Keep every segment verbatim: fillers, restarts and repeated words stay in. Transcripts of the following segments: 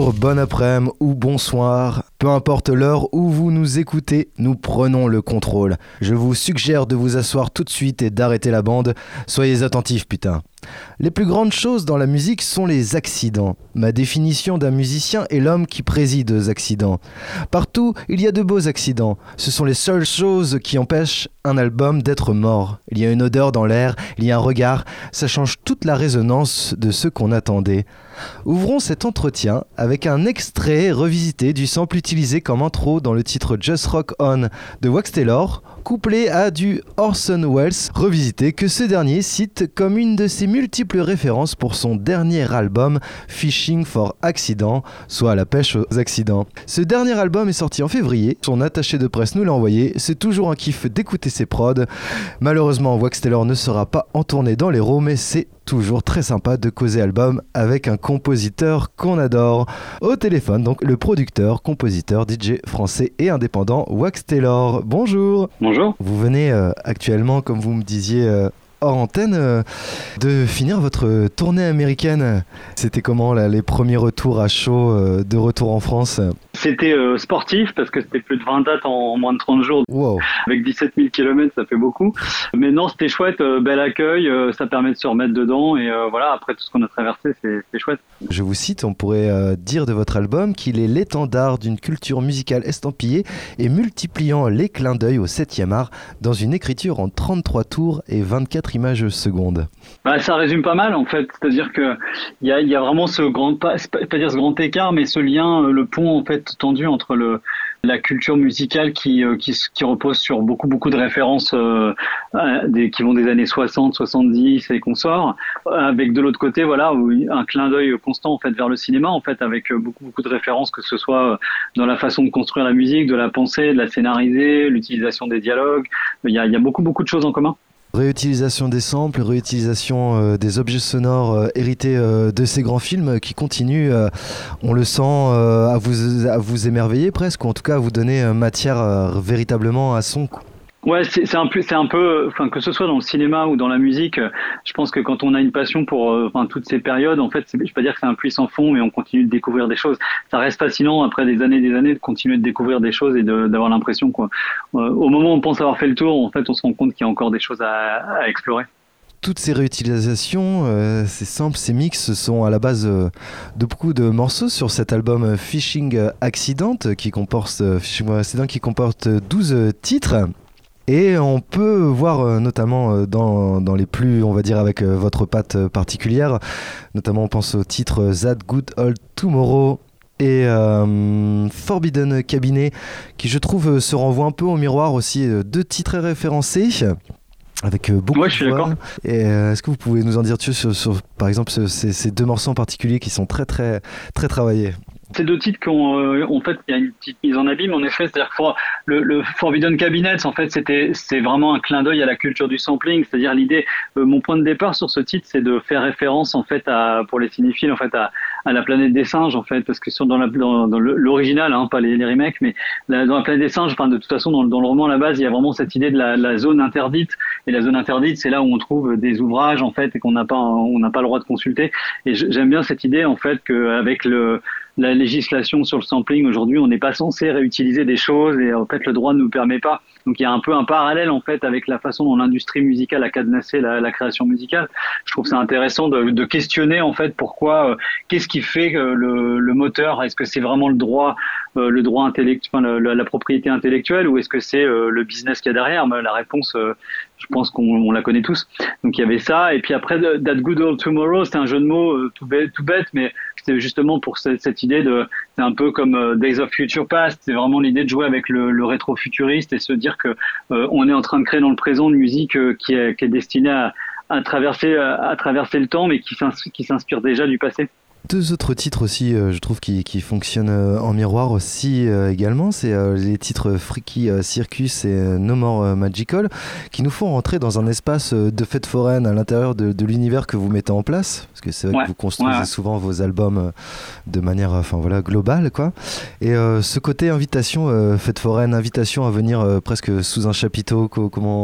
Bonjour, bon après-midi ou bonsoir, peu importe l'heure où vous nous écoutez, nous prenons le contrôle. Je vous suggère de vous asseoir tout de suite et d'arrêter la bande. Soyez attentifs, putain. Les plus grandes choses dans la musique sont les accidents. Ma définition d'un musicien est l'homme qui préside aux accidents. Partout, il y a de beaux accidents. Ce sont les seules choses qui empêchent un album d'être mort. Il y a une odeur dans l'air, il y a un regard. Ça change toute la résonance de ce qu'on attendait. Ouvrons cet entretien avec un extrait revisité du sample utilisé comme intro dans le titre Just Rock On de Wax Taylor, couplé à du Orson Welles revisité que ce dernier cite comme une de ses multiples références pour son dernier album Fishing for Accident, soit à la pêche aux accidents. Ce dernier album est sorti en février, son attaché de presse nous l'a envoyé, c'est toujours un kiff d'écouter ses prods. Malheureusement, Wax Taylor ne sera pas en tournée dans l'Hérault, mais c'est toujours très sympa de causer album avec un compositeur qu'on adore. Au téléphone, donc le producteur, compositeur, D J français et indépendant Wax Taylor. Bonjour. Bonjour. Vous venez euh, actuellement, comme vous me disiez euh, hors antenne, euh, de finir votre tournée américaine. C'était comment là, les premiers retours à chaud euh, de retour en France? C'était euh, sportif parce que c'était plus de vingt dates en, en moins de trente jours. Wow. Avec dix-sept mille kilomètres, ça fait beaucoup. Mais non, c'était chouette, euh, bel accueil, euh, ça permet de se remettre dedans et euh, voilà, après tout ce qu'on a traversé, c'est, c'est chouette. Je vous cite, on pourrait euh, dire de votre album qu'il est l'étendard d'une culture musicale estampillée et multipliant les clins d'œil au septième art dans une écriture en trente-trois tours et vingt-quatre images secondes. Bah, ça résume pas mal en fait, c'est-à-dire que il y a, y a vraiment ce grand, pas, pas, pas dire ce grand écart, mais ce lien, le pont en fait tendu entre le la culture musicale qui, euh, qui, qui repose sur beaucoup, beaucoup de références euh, des, qui vont des années soixante, soixante-dix et consorts, avec de l'autre côté, voilà, un clin d'œil constant en fait vers le cinéma, en fait, avec beaucoup, beaucoup de références, que ce soit dans la façon de construire la musique, de la penser, de la scénariser, l'utilisation des dialogues. Il y a, il y a beaucoup, beaucoup de choses en commun. Réutilisation des samples, réutilisation euh, des objets sonores euh, hérités euh, de ces grands films qui continuent, euh, on le sent, euh, à, vous, à vous émerveiller presque, ou en tout cas à vous donner euh, matière euh, véritablement à son. Ouais, c'est, c'est un peu, c'est un peu, enfin que ce soit dans le cinéma ou dans la musique, je pense que quand on a une passion pour, euh, enfin toutes ces périodes, en fait, c'est, je vais pas dire que c'est un puits sans fond, mais on continue de découvrir des choses. Ça reste fascinant après des années, et des années de continuer de découvrir des choses et de, d'avoir l'impression quoi. Euh, au moment où on pense avoir fait le tour, en fait, on se rend compte qu'il y a encore des choses à, à explorer. Toutes ces réutilisations, euh, ces samples, ces mix sont à la base euh, de beaucoup de morceaux sur cet album Fishing Accident qui comporte, euh, Fishing Accident qui comporte douze titres. Et on peut voir euh, notamment euh, dans, dans les plus, on va dire avec euh, votre patte euh, particulière, notamment on pense au titre That Good Old Tomorrow et euh, Forbidden Cabinet, qui je trouve euh, se renvoie un peu au miroir aussi, euh, deux titres référencés. Avec euh, beaucoup ouais, je suis de voix. d'accord. Et euh, est-ce que vous pouvez nous en dire dessus sur, sur par exemple, ce, ces, ces deux morceaux en particulier qui sont très très très travaillés? Ces deux titres qu'on, euh, en fait, il y a une petite mise en abîme, en effet. C'est-à-dire que for, le, le Forbidden Cabinets, en fait, c'était, c'est vraiment un clin d'œil à la culture du sampling. C'est-à-dire l'idée, euh, mon point de départ sur ce titre, c'est de faire référence, en fait, à, pour les cinéphiles, en fait, à, à la planète des singes, en fait, parce que sur, dans, la, dans, dans l'original, hein, pas les, les remakes, mais la, dans la planète des singes, enfin, de toute façon, dans, dans le roman, à la base, il y a vraiment cette idée de la, la zone interdite. Et la zone interdite, c'est là où on trouve des ouvrages, en fait, et qu'on n'a pas, on n'a pas le droit de consulter. Et j'aime bien cette idée, en fait, qu'avec le, la législation sur le sampling aujourd'hui, on n'est pas censé réutiliser des choses et en fait le droit ne nous permet pas. Donc il y a un peu un parallèle en fait avec la façon dont l'industrie musicale a cadenassé la, la création musicale. Je trouve ça intéressant de, de questionner en fait pourquoi, euh, qu'est-ce qui fait que le, le moteur, est-ce que c'est vraiment le droit, euh, le droit intellectuel, enfin, le, la, la propriété intellectuelle, ou est-ce que c'est euh, le business qu'il y a derrière? Mais la réponse, euh, je pense qu'on on la connaît tous. Donc il y avait ça, et puis après That Good Old Tomorrow, c'était un jeu de mots euh, tout bête, tout bête, mais c'était justement pour cette, cette idée de, c'est un peu comme euh, Days of Future Past, c'est vraiment l'idée de jouer avec le, le rétro-futuriste et se dire que euh, on est en train de créer dans le présent une musique euh, qui est, qui est destinée à, à traverser, à, à traverser le temps, mais qui s'inspire, qui s'inspire déjà du passé. Deux autres titres aussi, euh, je trouve, qui, qui fonctionnent euh, en miroir aussi euh, également, c'est euh, les titres Freaky euh, Circus et euh, No More euh, Magical, qui nous font rentrer dans un espace euh, de fête foraine à l'intérieur de, de l'univers que vous mettez en place, parce que c'est vrai ouais. que vous construisez ouais, ouais. souvent vos albums euh, de manière enfin, voilà, globale, quoi. Et euh, ce côté invitation, euh, fête foraine, invitation à venir euh, presque sous un chapiteau, co- comment... Euh,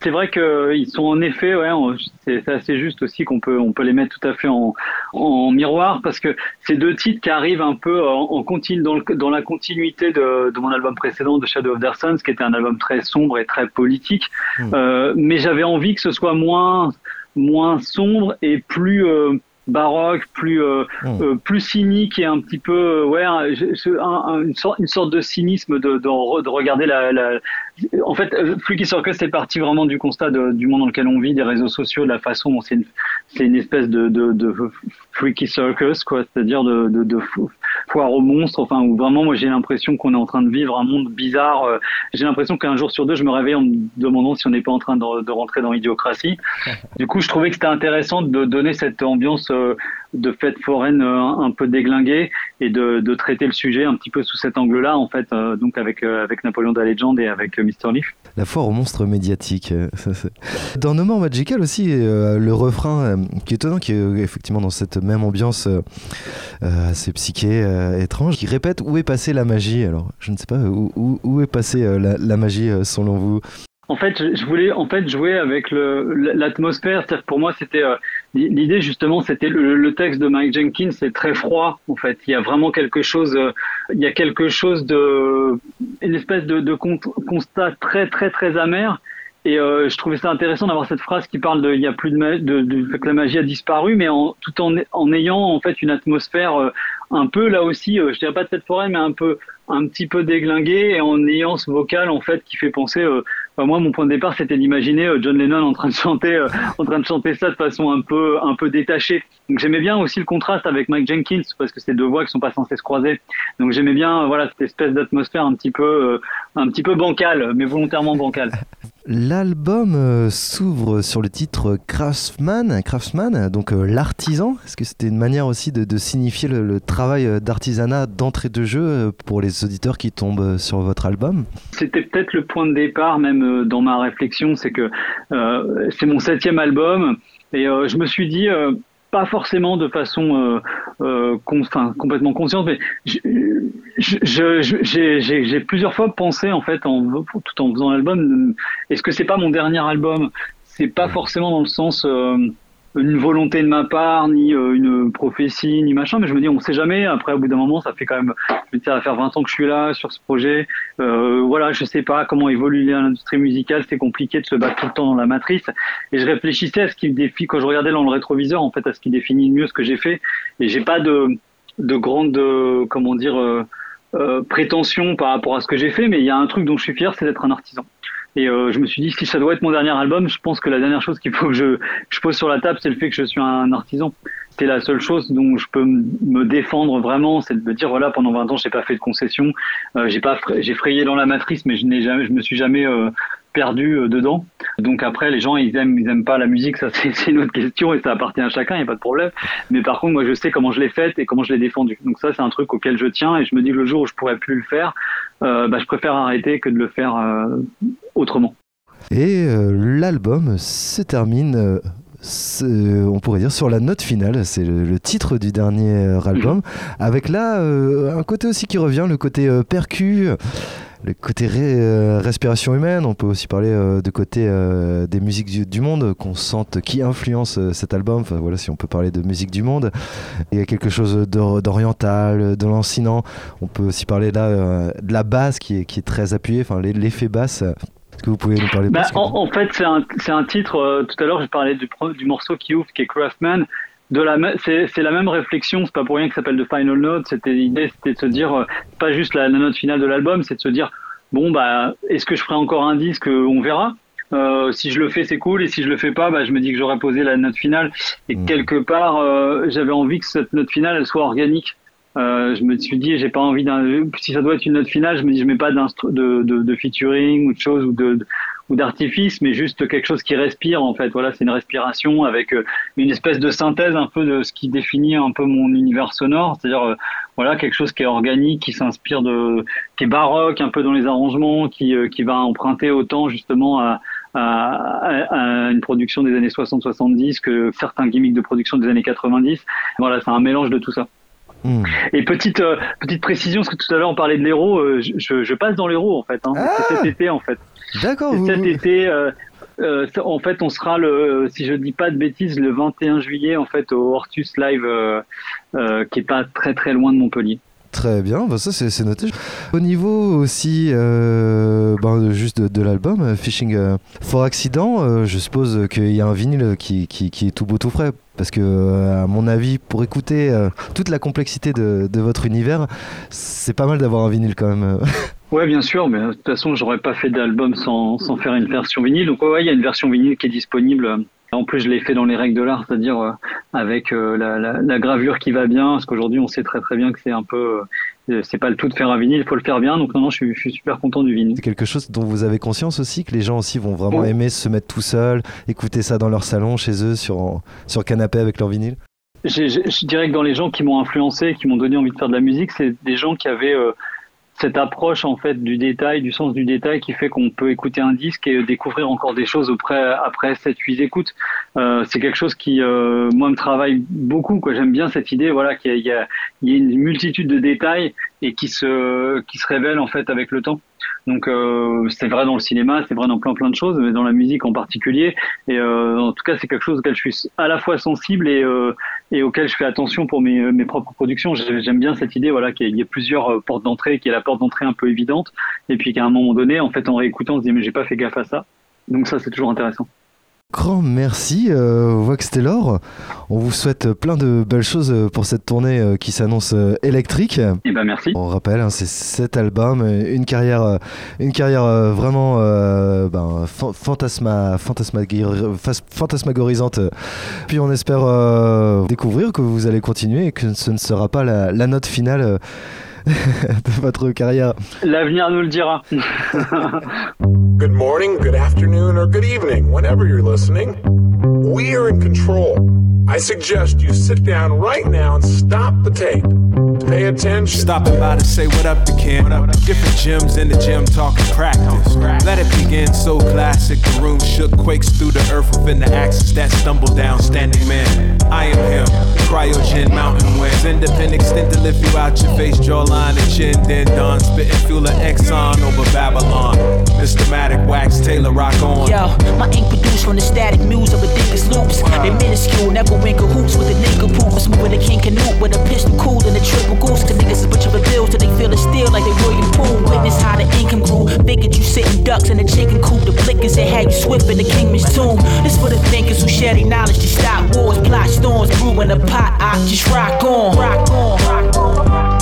c'est vrai qu'ils sont en effet, ouais, on- c'est c'est assez juste aussi qu'on peut, on peut les mettre tout à fait en, en miroir parce que c'est deux titres qui arrivent un peu en, en continu, dans, le- dans la continuité de, de mon album précédent, de Shadow of Their Sons, qui était un album très sombre et très politique. Mm. Euh, mais j'avais envie que ce soit moins, moins sombre et plus euh, baroque, plus euh, Mm. euh, plus cynique et un petit peu, euh, ouais, un- je- un- un- une, sorte, une sorte de cynisme de, de, re- de regarder la, la, en fait, euh, Freaky Circus, c'est parti vraiment du constat de- du monde dans lequel on vit, des réseaux sociaux, de la façon dont c'est une, c'est une espèce de, de, de Freaky Circus, quoi, c'est-à-dire de, de, de fo- foire aux monstres, enfin, où vraiment, moi, j'ai l'impression qu'on est en train de vivre un monde bizarre. euh, J'ai l'impression qu'un jour sur deux, je me réveille en me demandant si on n'est pas en train de, de rentrer dans l'idiocratie. Du coup, je trouvais que c'était intéressant de donner cette ambiance euh, de fête foraine euh, un peu déglinguée et de, de traiter le sujet un petit peu sous cet angle-là, en fait, euh, donc avec, euh, avec Napoléon da Legend et avec euh, mister Leaf. La foire aux monstres médiatiques. euh, ça, c'est- Dans No More Magical aussi, euh, le refrain euh, qui est étonnant, qui est euh, effectivement dans cette même ambiance euh, euh, assez psyché, euh, étrange, qui répète où est passée la magie. Alors, je ne sais pas où, où, où est passée euh, la, la magie euh, selon vous. En fait, je je voulais en fait jouer avec le l'atmosphère. C'est-à-dire que pour moi, c'était euh, l'idée justement, c'était le, le texte de Mike Jenkins, c'est très froid. En fait, il y a vraiment quelque chose, euh, il y a quelque chose de, une espèce de, de con- constat très très très amer. Et euh, je trouvais ça intéressant d'avoir cette phrase qui parle de, il y a plus de, ma- de, de fait que la magie a disparu, mais en, tout en, en ayant en fait une atmosphère euh, un peu là aussi, euh, je dirais pas de fête foraine, mais un peu, un petit peu déglinguée et en ayant ce vocal en fait qui fait penser. Euh, enfin, moi, mon point de départ, c'était d'imaginer euh, John Lennon en train de chanter, euh, en train de chanter ça de façon un peu, un peu détachée. Donc j'aimais bien aussi le contraste avec Mike Jenkins parce que c'est deux voix qui sont pas censées se croiser. Donc j'aimais bien, euh, voilà, cette espèce d'atmosphère un petit peu, euh, un petit peu bancale, mais volontairement bancale. L'album euh, s'ouvre sur le titre Craftsman, Craftsman, donc euh, l'artisan. Est-ce que c'était une manière aussi de, de signifier le, le travail euh, d'artisanat d'entrée de jeu euh, pour les auditeurs qui tombent euh, sur votre album? C'était peut-être le point de départ même euh, dans ma réflexion, c'est que euh, c'est mon septième album et euh, je me suis dit, euh, pas forcément de façon euh, euh, con- enfin, complètement consciente, mais je- je- je- je- j'ai j'ai- j'ai plusieurs fois pensé en fait, en, tout en faisant l'album, est-ce que c'est pas mon dernier album? C'est pas forcément dans le sens euh, une volonté de ma part, ni euh, une prophétie, ni machin, mais je me dis on sait jamais. Après, au bout d'un moment, ça fait quand même, je me dis, ça va faire vingt ans que je suis là sur ce projet. Euh, voilà, je sais pas comment évolue l'industrie musicale, c'est compliqué de se battre tout le temps dans la matrice. Et je réfléchissais à ce qui définit, quand je regardais dans le rétroviseur, en fait, à ce qui définit mieux ce que j'ai fait. Et j'ai pas de, de grande, euh, comment dire, euh, euh, prétention par rapport à ce que j'ai fait, mais il y a un truc dont je suis fier, c'est d'être un artisan. Et euh, je me suis dit, si ça doit être mon dernier album, je pense que la dernière chose qu'il faut que je, je pose sur la table, c'est le fait que je suis un artisan. C'est la seule chose dont je peux m- me défendre vraiment, c'est de me dire, voilà, pendant vingt ans, j'ai pas fait de concessions, euh, j'ai pas, fra- j'ai frayé dans la matrice, mais je n'ai jamais, je me suis jamais euh, perdu euh, dedans. Donc après, les gens, ils aiment, ils aiment pas la musique, ça c'est c'est une autre question et ça appartient à chacun, il y a pas de problème. Mais par contre, moi, je sais comment je l'ai faite et comment je l'ai défendue. Donc ça, c'est un truc auquel je tiens et je me dis que le jour où je pourrais plus le faire, euh, bah, je préfère arrêter que de le faire euh, autrement. Et euh, l'album se termine, euh, c'est- on pourrait dire, sur la note finale. C'est le, le titre du dernier euh, album. Avec là euh, un côté aussi qui revient, le côté euh, percu, le côté ré- euh, respiration humaine. On peut aussi parler euh, de côté euh, des musiques du, du monde qu'on sente qui influence euh, cet album. Enfin voilà, si on peut parler de musique du monde. Il y a quelque chose d'or- d'oriental, de lancinant. On peut aussi parler là euh, de la basse qui est, qui est très appuyée, enfin l'e- l'effet basse. Est-ce que vous pouvez nous parler Bah, plus que- en, en fait, c'est un, c'est un titre. Euh, tout à l'heure, je parlais du, pro- du morceau qui ouvre, qui est Craftman. De la, me- c'est, c'est la même réflexion. C'est pas pour rien que ça s'appelle The Final Note. C'était l'idée, c'était de se dire, euh, pas juste la, la note finale de l'album, c'est de se dire, bon bah, est-ce que je ferai encore un disque? On verra. Euh, si je le fais, c'est cool, et si je le fais pas, bah, je me dis que j'aurais posé la note finale. Et Mmh. quelque part, euh, j'avais envie que cette note finale, elle soit organique. Euh, je me suis dit, j'ai pas envie d'un. Si ça doit être une note finale, je me dis, je mets pas d'instru- de, de, de featuring ou de choses ou de, de- ou d'artifice, mais juste quelque chose qui respire en fait. Voilà, c'est une respiration avec euh, une espèce de synthèse un peu de ce qui définit un peu mon univers sonore, c'est-à-dire euh, voilà quelque chose qui est organique, qui s'inspire de, qui est baroque un peu dans les arrangements, qui euh, qui va emprunter autant justement à à, à une production des années soixante soixante-dix que certains gimmicks de production des années quatre-vingt-dix. Voilà, c'est un mélange de tout ça. Mmh. Et petite euh, petite précision, parce que tout à l'heure on parlait de l'Hérault, euh, je, je, je passe dans l'Hérault en fait. Hein. Ah C'est cet été en fait. D'accord, C'est vous... cet été. Euh, Euh, en fait, on sera le, si je dis pas de bêtises, le vingt et un juillet en fait au Hortus Live, euh, euh, qui est pas très très loin de Montpellier. Très bien, bah ça c'est, c'est noté. Au niveau aussi euh, bah, juste de, de l'album Fishing euh, for Accident, euh, je suppose qu'il y a un vinyle qui, qui, qui est tout beau tout frais. Parce que, euh, à mon avis, pour écouter euh, toute la complexité de, de votre univers, c'est pas mal d'avoir un vinyle quand même. Ouais, bien sûr, mais de toute façon, j'aurais pas fait d'album sans, sans faire une version vinyle. Donc, ouais, il y a une version vinyle qui est disponible. En plus, je l'ai fait dans les règles de l'art, c'est-à-dire euh, avec euh, la, la, la gravure qui va bien, parce qu'aujourd'hui, on sait très très bien que c'est un peu, euh, c'est pas le tout de faire un vinyle, il faut le faire bien. Donc non, non, je suis, je suis super content du vinyle. C'est quelque chose dont vous avez conscience aussi, que les gens aussi vont vraiment ouais. aimer se mettre tout seuls, écouter ça dans leur salon, chez eux, sur sur canapé avec leur vinyle. Je, je, je dirais que dans les gens qui m'ont influencé, qui m'ont donné envie de faire de la musique, c'est des gens qui avaient euh, cette approche en fait du détail, du sens du détail, qui fait qu'on peut écouter un disque et découvrir encore des choses après après sept huit écoutes. Euh, c'est quelque chose qui euh, moi me travaille beaucoup, quoi. J'aime bien cette idée, voilà, qu'il y a, il y a, il y a une multitude de détails et qui se qui se révèlent en fait avec le temps. Donc euh, c'est vrai dans le cinéma, c'est vrai dans plein plein de choses, mais dans la musique en particulier. Et euh, en tout cas, c'est quelque chose auquel je suis à la fois sensible et euh, et auquel je fais attention pour mes mes propres productions. J'aime bien cette idée, voilà, qu'il y ait plusieurs portes d'entrée, qu'il y ait la porte d'entrée un peu évidente, et puis qu'à un moment donné, en fait, en réécoutant, on se dit mais j'ai pas fait gaffe à ça. Donc ça, c'est toujours intéressant. Grand merci euh, Wax Taylor, on vous souhaite plein de belles choses pour cette tournée euh, qui s'annonce euh, électrique. Et ben merci. On rappelle, hein, c'est cet album, une carrière, euh, une carrière euh, vraiment euh, ben, fantasma, fantasmagor- fantasmagorisante. Puis on espère euh, découvrir que vous allez continuer et que ce ne sera pas la, la note finale euh, de votre carrière. L'avenir nous le dira. Good morning, good afternoon, or good evening, whenever you're listening. We are in control. I suggest you sit down right now and stop the tape. Pay attention. Stopping by to say what up to Ken. Different gyms in the gym talking practice. Let it begin, so classic. The room shook, quakes through the earth within the axis that stumble down, standing man. I am him. Cryogen mountain winds. Independent extent to lift you out your face, jawline and chin. Then done, spitting fuel of Exxon over Babylon. Systematic Wax Taylor, rock on. Yo, my ink produced from the static muse of ridiculous loops. They minuscule, never win cahoots with a nigga poop. Was moving a king canoe with a pistol cool and a triple goose. Cause niggas is butcher bills till they feel it still like they William Poole. Witness how the income grew. Figured you sitting ducks in a chicken coop. The flickers that had you swift in the kingman's tomb. This for the thinkers who share their knowledge to stop wars, plot storms, brew in a pot. I just rock on, rock on, rock on.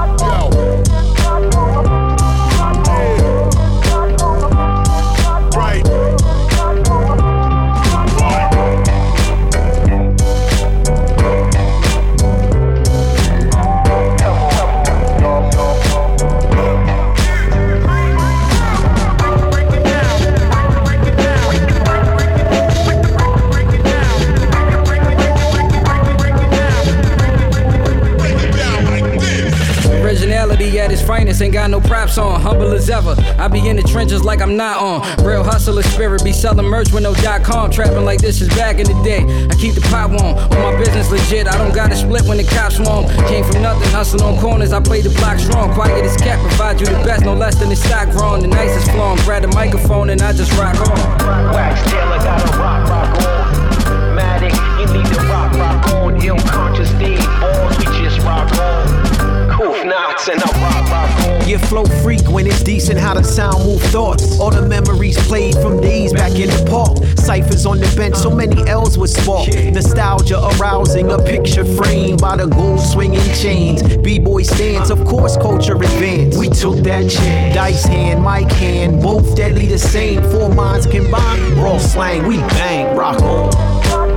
At its finest, ain't got no props on, humble as ever. I be in the trenches like I'm not on. Real hustler spirit, be selling merch with no dot com. Trapping like this is back in the day. I keep the pop on, on my business legit. I don't gotta split when the cops swarm. Came from nothing, hustling on corners. I play the block strong. Quiet as cat, provide you the best, no less than the stock growing. The nicest flow, grab the microphone and I just rock on. Wax Taylor gotta rock, rock on. Matic, you need to rock, rock on. Ill conscious Dave balls, we just rock on. Coof knots and I rock, rock on. Your flow freak when it's decent, how the sound move thoughts. All the memories played from days back in the park. Ciphers on the bench, so many L's would spark. Nostalgia arousing a picture framed by the gold swinging chains. B-boy stands, of course culture advanced. We took that chance. Dice hand, mic hand, both deadly the same. Four minds combined, raw slang, we bang, rock on.